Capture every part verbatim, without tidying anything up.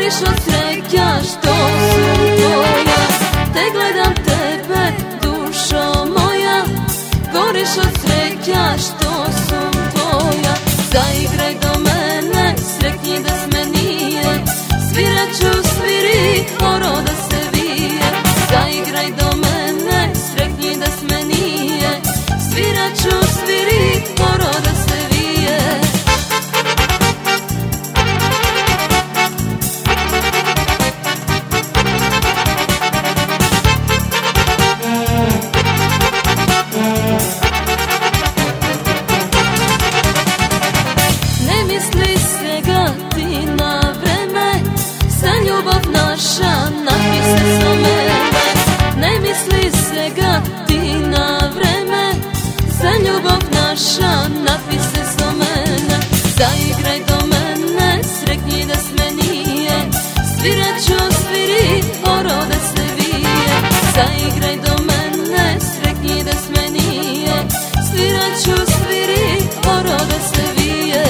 goriš od sreća što su tvoja. Te gledam tebe, dušo moja, goriš od sreća što su tvoja. Zaigraj do mene, sretnji da s me nije, svirat ću sviri, oro da se vije. Zaigraj do mene, sretnji da s me nije, svirat ću sviri, oro da se vije. Ne misli se ga ti na vreme, sa ljubav naša napi se sa mene. Ne misli se ga ti na vreme, sa ljubav naša napi se sa mene. Zaigraj do mene, sretnji da s me nije, svirat ću sviri, oro da se vije. Zaigraj do mene, sretnji da s me nije, svirat ću sviri, oro da se vije.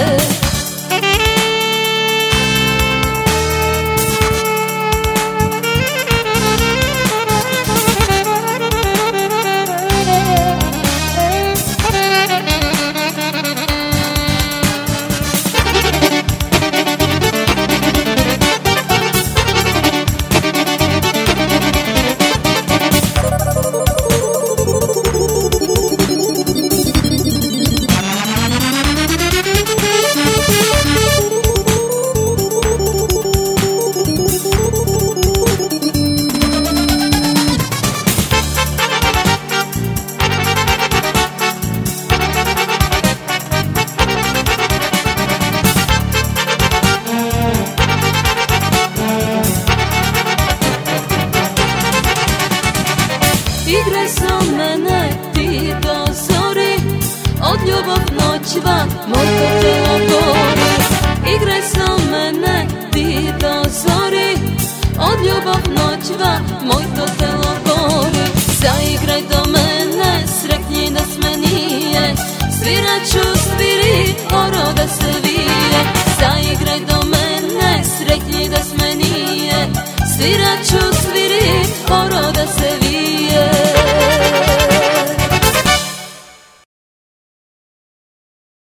Igraj sa mene ti do zori, od ljubav noćva moj to telo gori. Igraj sa mene ti do zori, od ljubav noćva moj to telo gori. Zaigraj do mene, sretnji da s me nije, svirat ću sviri, oro da se vije. Zaigraj do mene, sretnji da s me nije, svirat ću sviri, oro da se vije.